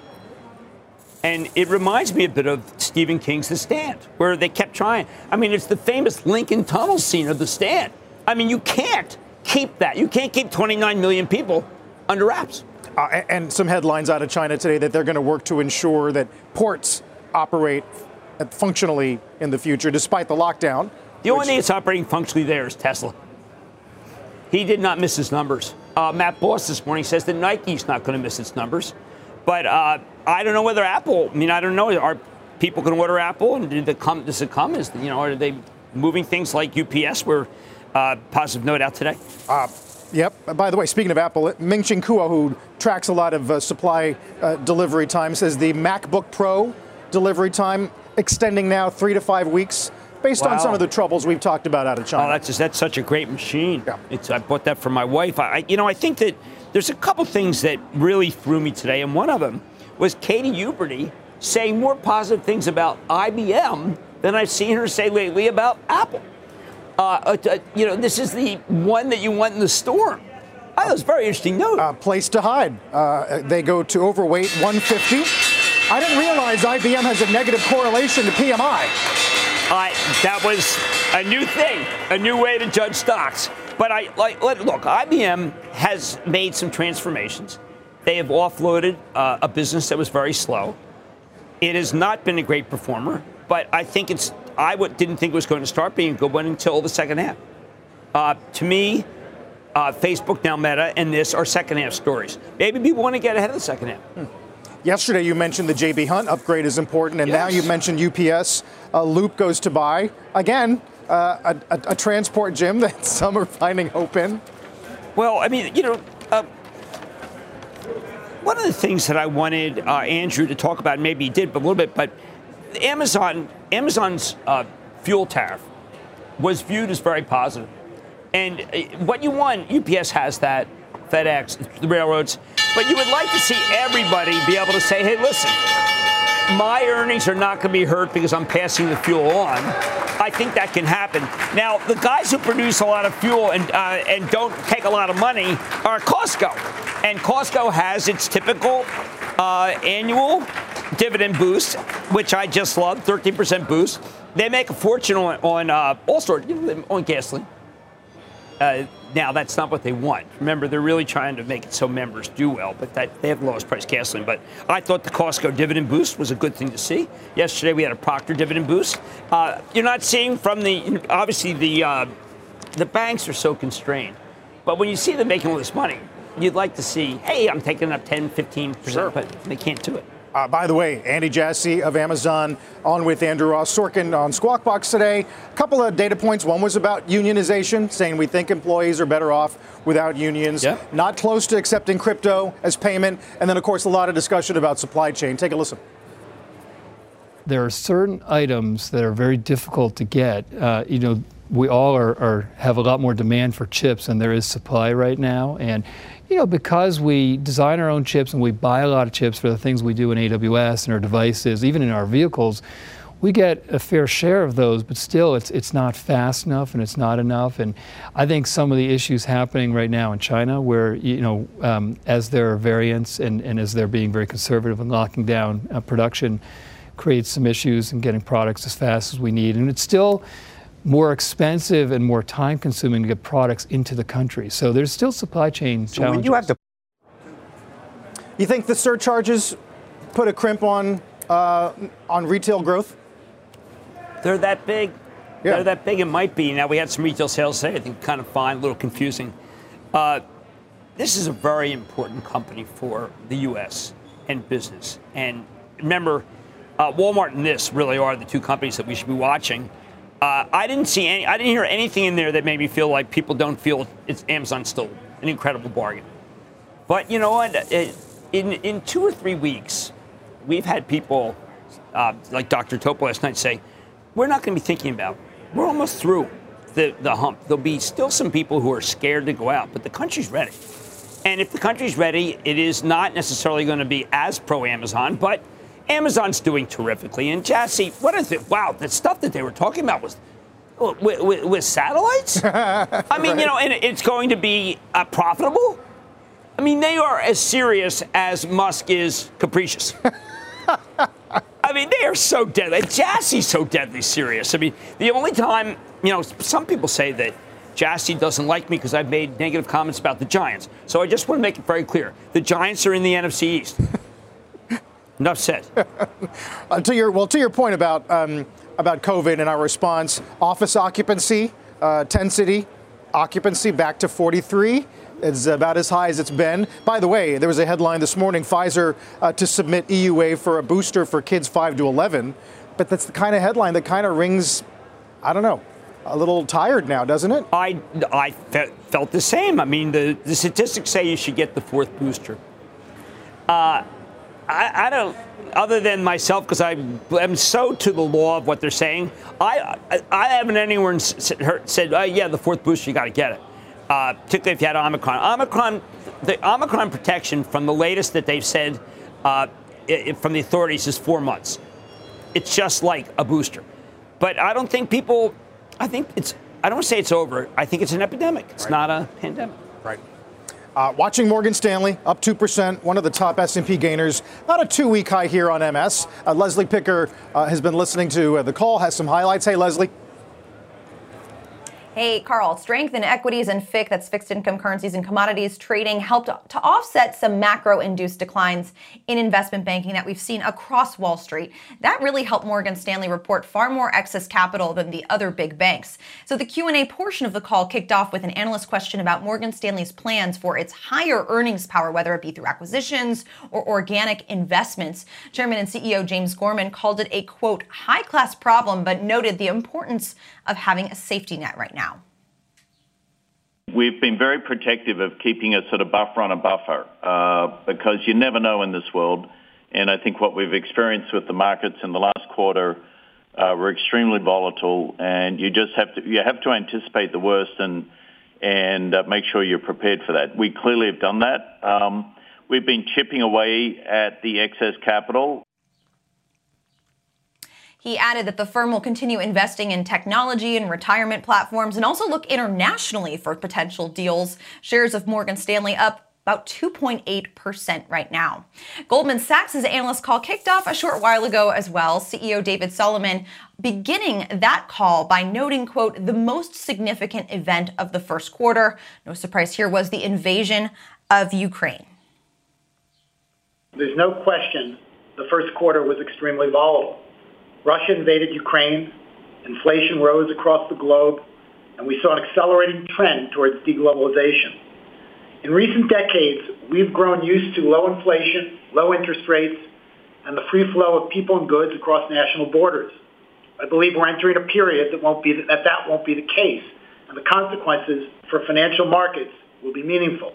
And it reminds me a bit of Stephen King's The Stand, where they kept trying. I mean, it's the famous Lincoln Tunnel scene of The Stand. I mean, you can't keep that. You can't keep twenty-nine million people under wraps. Uh, and, and some headlines out of China today that they're going to work to ensure that ports operate functionally in the future, despite the lockdown. The only thing that's operating functionally there is Tesla. He did not miss his numbers. Uh, Matt Boss this morning says that Nike's not going to miss its numbers. But uh, I don't know whether Apple, I mean, I don't know. Are people going to order Apple? And did it come, does it come? Is, you know, are they moving things like U P S? Where uh, positive note out today? Uh, yep. By the way, speaking of Apple, Ming-Chi Kuo, who tracks a lot of uh, supply uh, delivery time, says the MacBook Pro delivery time extending now three to five weeks based wow. on some of the troubles we've talked about out of China. Oh, that's just, that's such a great machine. Yeah. It's, I bought that for my wife. I, you know, I think that there's a couple things that really threw me today, and one of them was Katie Huberty saying more positive things about I B M than I've seen her say lately about Apple. Uh, uh, you know, this is the one that you want in the storm. I thought it was a very interesting note. Uh, place to hide. Uh, they go to overweight one fifty. I didn't realize I B M has a negative correlation to P M I. Uh, that was a new thing, a new way to judge stocks. But I like look, I B M has made some transformations. They have offloaded uh, a business that was very slow. It has not been a great performer, but I think it's. I w- didn't think it was going to start being a good one until the second half. Uh, to me, uh, Facebook, now Meta, and this are second half stories. Maybe people want to get ahead of the second half. Hmm. Yesterday, you mentioned the J B. Hunt upgrade is important, and yes. now you mentioned U P S. Uh, Loop goes to buy. Again, uh, a, a, a transport gym that some are finding hope in. Well, I mean, you know, uh, one of the things that I wanted uh, Andrew to talk about, maybe he did, but a little bit, but Amazon, Amazon's uh, fuel tariff was viewed as very positive. And uh, what you want, U P S has that, FedEx, the railroads. But you would like to see everybody be able to say, hey, listen, my earnings are not going to be hurt because I'm passing the fuel on. I think that can happen. Now, the guys who produce a lot of fuel and uh, and don't take a lot of money are Costco. And Costco has its typical uh, annual dividend boost, which I just love, thirteen percent boost. They make a fortune on, on uh, all sorts, you know, on gasoline. Uh, now, that's not what they want. Remember, they're really trying to make it so members do well, but that, they have the lowest price gasoline. But I thought the Costco dividend boost was a good thing to see. Yesterday, we had a Procter dividend boost. Uh, you're not seeing from the, obviously, the uh, the banks are so constrained. But when you see them making all this money, you'd like to see, hey, I'm taking up ten, fifteen percent, sure. But they can't do it. Uh, by the way, Andy Jassy of Amazon on with Andrew Ross Sorkin on Squawk Box today. A couple of data points. One was about unionization, saying we think employees are better off without unions. Yeah. Not close to accepting crypto as payment. And then, of course, a lot of discussion about supply chain. Take a listen. There are certain items that are very difficult to get. Uh, you know, we all are, are have a lot more demand for chips than there is supply right now. And you know, because we design our own chips and we buy a lot of chips for the things we do in A W S and our devices, even in our vehicles, we get a fair share of those, but still it's it's not fast enough and it's not enough. And I think some of the issues happening right now in China, where, you know, um, as there are variants and, and as they're being very conservative and locking down uh, production, creates some issues in getting products as fast as we need. And it's still more expensive and more time consuming to get products into the country. So there's still supply chain so challenges. When you have to, you think the surcharges put a crimp on uh, on retail growth? They're that big. Yeah. They're that big. It might be. Now, we had some retail sales today. I think kind of fine, a little confusing. Uh, this is a very important company for the U S and business. And remember, uh, Walmart and this really are the two companies that we should be watching. Uh, I didn't see any. I didn't hear anything in there that made me feel like people don't feel it's Amazon's still an incredible bargain. But you know what? It, in in two or three weeks, we've had people uh, like Doctor Topo last night say, we're not going to be thinking about it. We're almost through the, the hump. There'll be still some people who are scared to go out, but the country's ready. And if the country's ready, it is not necessarily going to be as pro-Amazon, but Amazon's doing terrifically. And Jassy, what is it? Wow, the stuff that they were talking about was with, with, with satellites? I mean, right. you know, and it's going to be uh, profitable? I mean, they are as serious as Musk is capricious. I mean, they are so deadly. Jassy's so deadly serious. I mean, the only time, you know, some people say that Jassy doesn't like me because I've made negative comments about the Giants. So I just want to make it very clear. The Giants are in the N F C East. Enough said. uh, to your, well, to your point about um, about COVID and our response, office occupancy, uh, ten city occupancy back to forty-three. It's about as high as it's been. By the way, there was a headline this morning, Pfizer uh, to submit E U A for a booster for kids five to eleven. But that's the kind of headline that kind of rings, I don't know, a little tired now, doesn't it? I, I fe- felt the same. I mean, the, the statistics say you should get the fourth booster. Uh, I, I don't, other than myself, because I am so to the law of what they're saying, I I, I haven't anywhere said, oh, yeah, the fourth booster, you got to get it. Uh, particularly if you had Omicron. Omicron, the Omicron protection from the latest that they've said uh, it, from the authorities is four months. It's just like a booster. But I don't think people, I think it's, I don't want to say it's over. I think it's an epidemic. It's right. not a pandemic. Right. Uh, watching Morgan Stanley, up two percent, one of the top S and P gainers. Not a two-week high here on M S. Uh, Leslie Picker uh, has been listening to uh, the call, has some highlights. Hey, Leslie. Hey, Carl, strength in equities and F I C, that's fixed income currencies and commodities trading, helped to offset some macro-induced declines in investment banking that we've seen across Wall Street. That really helped Morgan Stanley report far more excess capital than the other big banks. So the Q and A portion of the call kicked off with an analyst question about Morgan Stanley's plans for its higher earnings power, whether it be through acquisitions or organic investments. Chairman and C E O James Gorman called it a, quote, high-class problem, but noted the importance of having a safety net right now. We've been very protective of keeping a sort of buffer on a buffer uh, because you never know in this world. And I think what we've experienced with the markets in the last quarter uh, were extremely volatile, and you just have to you have to anticipate the worst and and uh, make sure you're prepared for that. We clearly have done that. Um, we've been chipping away at the excess capital. He added that the firm will continue investing in technology and retirement platforms and also look internationally for potential deals. Shares of Morgan Stanley up about two point eight percent right now. Goldman Sachs' analyst call kicked off a short while ago as well. C E O David Solomon beginning that call by noting, quote, the most significant event of the first quarter, no surprise here, was the invasion of Ukraine. There's no question the first quarter was extremely volatile. Russia invaded Ukraine, inflation rose across the globe, and we saw an accelerating trend towards deglobalization. In recent decades, we've grown used to low inflation, low interest rates, and the free flow of people and goods across national borders. I believe we're entering a period that won't be that that won't be the case, and the consequences for financial markets will be meaningful.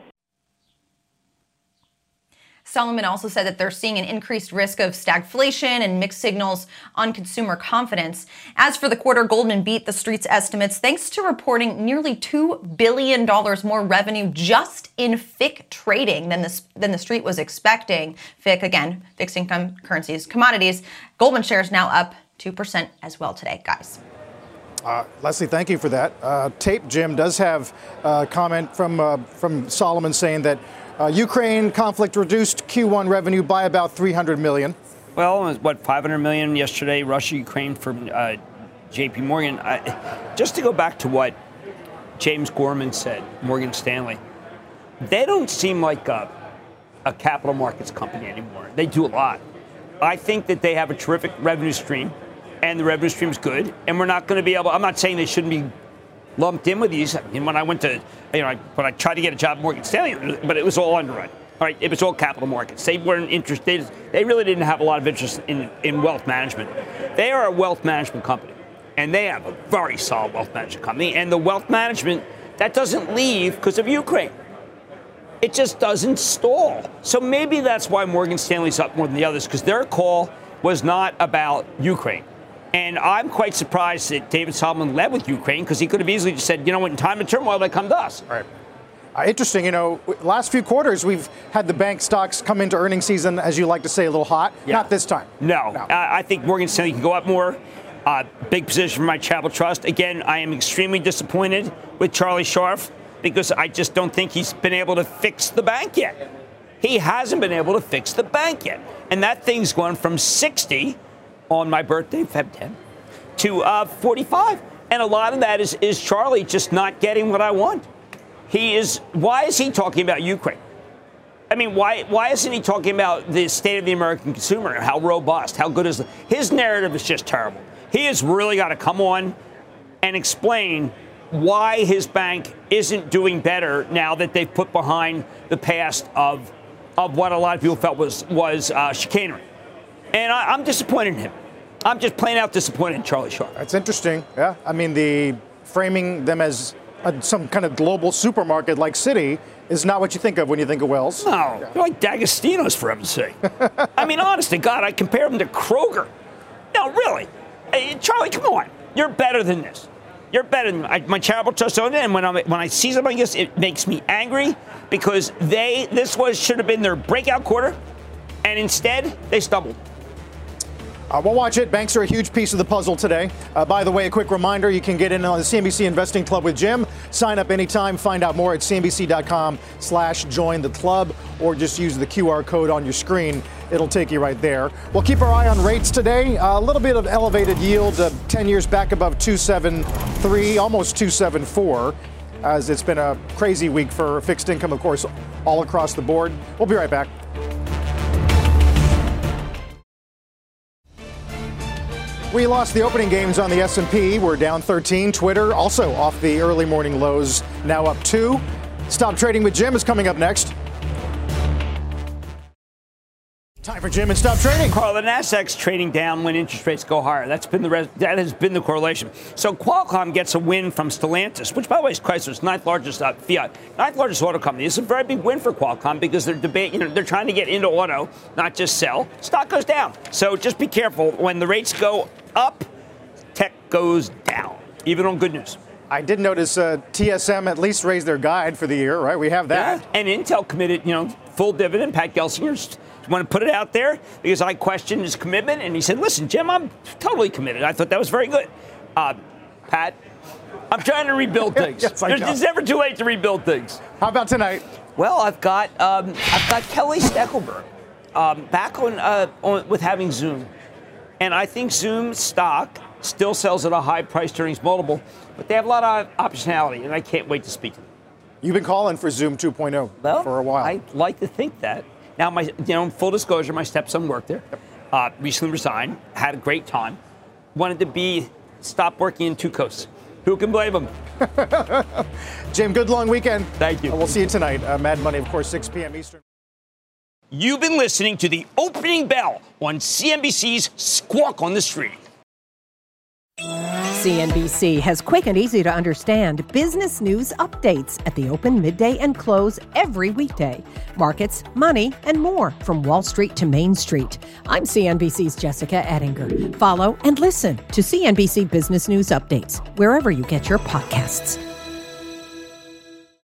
Solomon also said that they're seeing an increased risk of stagflation and mixed signals on consumer confidence. As for the quarter, Goldman beat the street's estimates thanks to reporting nearly two billion dollars more revenue just in F I C trading than the, than the street was expecting. F I C, again, fixed income currencies, commodities. Goldman shares now up two percent as well today, guys. Uh, Leslie, thank you for that. Uh, Tape Jim does have a comment from uh, from Solomon saying that uh, Ukraine conflict reduced Q one revenue by about three hundred million dollars. Well, it was, what, five hundred million dollars yesterday, Russia, Ukraine from uh, J P Morgan. I, just to go back to what James Gorman said, Morgan Stanley, they don't seem like a, a capital markets company anymore. They do a lot. I think that they have a terrific revenue stream. And the revenue stream is good, and we're not going to be able. I'm not saying they shouldn't be lumped in with these. I mean, when I went to, you know, when I tried to get a job at Morgan Stanley, but it was all underwriting. All right, it was all capital markets. They weren't interested. They really didn't have a lot of interest in, in wealth management. They are a wealth management company, and they have a very solid wealth management company. And the wealth management that doesn't leave because of Ukraine. It just doesn't stall. So maybe that's why Morgan Stanley's up more than the others, because their call was not about Ukraine. And I'm quite surprised that David Solomon led with Ukraine, because he could have easily just said, you know what, in time of turmoil, they come to us. All right. Uh, interesting, you know, last few quarters, we've had the bank stocks come into earnings season, as you like to say, a little hot. Yeah. Not this time. No. no. Uh, I think Morgan Stanley can go up more. Uh, big position for my Travel Trust. Again, I am extremely disappointed with Charlie Scharf, because I just don't think he's been able to fix the bank yet. He hasn't been able to fix the bank yet. And that thing's gone from sixty on my birthday, February tenth, to uh, forty-five. And a lot of that is, is Charlie just not getting what I want. He is, why is he talking about Ukraine? I mean, why why isn't he talking about the state of the American consumer, how robust, how good is the, his narrative is just terrible. He has really got to come on and explain why his bank isn't doing better now that they've put behind the past of of what a lot of people felt was, was uh, chicanery. And I, I'm disappointed in him. I'm just plain out disappointed in Charlie Scharf. That's interesting. Yeah. I mean, the framing them as a, some kind of global supermarket like Citi is not what you think of when you think of Wells. No. Yeah. They're like D'Agostino's, for heaven's sake. I mean, honest to God, I compare them to Kroger. No, really. Hey, Charlie, come on. You're better than this. You're better than I, my charitable trust owner. And when, I'm, when I see something like this, it makes me angry, because they this was should have been their breakout quarter, and instead they stumbled. Uh, we'll watch it. Banks are a huge piece of the puzzle today. Uh, by the way, a quick reminder, you can get in on the C N B C Investing Club with Jim. Sign up anytime. Find out more at cnbc.com slash join the club, or just use the Q R code on your screen. It'll take you right there. We'll keep our eye on rates today. Uh, a little bit of elevated yield, uh, ten years back above two seventy-three, almost two seventy-four, as it's been a crazy week for fixed income, of course, all across the board. We'll be right back. We lost the opening games on the S and P. We're down thirteen. Twitter also off the early morning lows, now up two. Stop Trading with Jim is coming up next. Time for Jim and Stop Trading. Carl, the Nasdaq's trading down when interest rates go higher. That's been the res- that has been the correlation. So Qualcomm gets a win from Stellantis, which, by the way, is Chrysler's ninth largest uh, Fiat, ninth largest auto company. It's a very big win for Qualcomm, because they're debate, you know, they're trying to get into auto, not just sell. Stock goes down. So just be careful when the rates go up, tech goes down, even on good news. I did notice uh, T S M at least raised their guide for the year, right? We have that. Yeah. And Intel committed, you know, full dividend. Pat Gelsinger's want to put it out there because I questioned his commitment, and he said, listen, Jim, I'm totally committed. I thought that was very good. Uh, Pat, I'm trying to rebuild things. Yes, I know. It's never too late to rebuild things. How about tonight? Well, I've got um, I've got Kelly Steckelberg um, back on, uh, on with having Zoom. And I think Zoom stock still sells at a high price earnings multiple, but they have a lot of optionality, and I can't wait to speak to them. You've been calling for Zoom two point oh well, for a while. I like to think that. Now, my, you know, full disclosure, my stepson worked there, uh, recently resigned, had a great time, wanted to be, stop working in two coasts. Who can blame him? Jim, good long weekend. Thank you. Uh, we'll see you tonight. Uh, Mad Money, of course, six p.m. Eastern. You've been listening to the opening bell on C N B C's Squawk on the Street. C N B C has quick and easy to understand business news updates at the open, midday, and close every weekday. Markets, money, and more from Wall Street to Main Street. I'm C N B C's Jessica Ettinger. Follow and listen to C N B C Business News Updates wherever you get your podcasts.